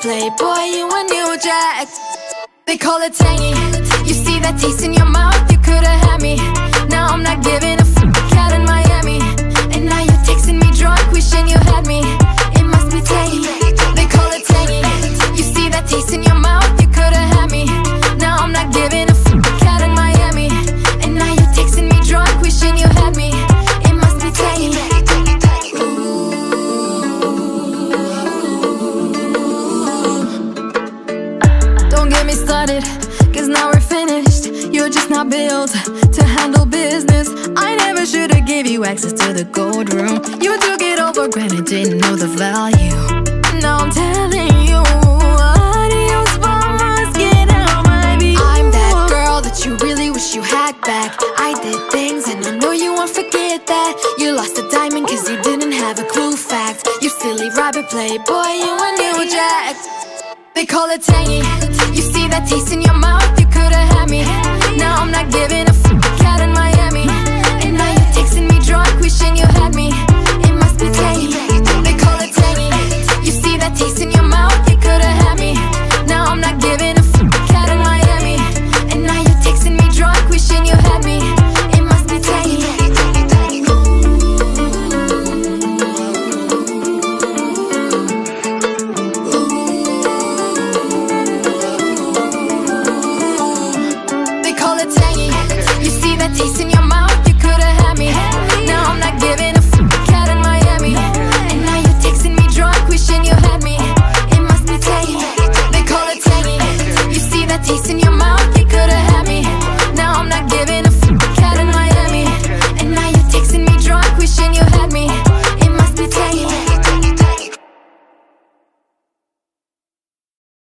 playboy, you a new jack. They call it tangy. You see that taste in your mouth, you could've had me. Now I'm not giving a fuck, cat in Miami. And now you're texting me drunk, wishing you had me. It must be tangy. They call it tangy. You see that taste in your mouth, you could've had me. Now I'm not giving a fuck, cat in Miami. And now you're texting me drunk, wishing you had me. It must be tangy. Don't get me started, cause now we're finished. You're just not built to handle business. I never should've gave you access to the gold room. You took it all for granted, didn't know the value. Now I'm telling you, adios vamos, get out my view. I'm that girl that you really wish you had back. I did things and I know you won't forget that. You lost a diamond cause you didn't have a clue fact. You silly rabbit playboy, you a new jack. They call it tangy. You see that taste in your mouth, you could've had me. Now I'm not giving a fuck, cat in Miami. And now you're texting me drunk, wishing you had me. It must be tangy.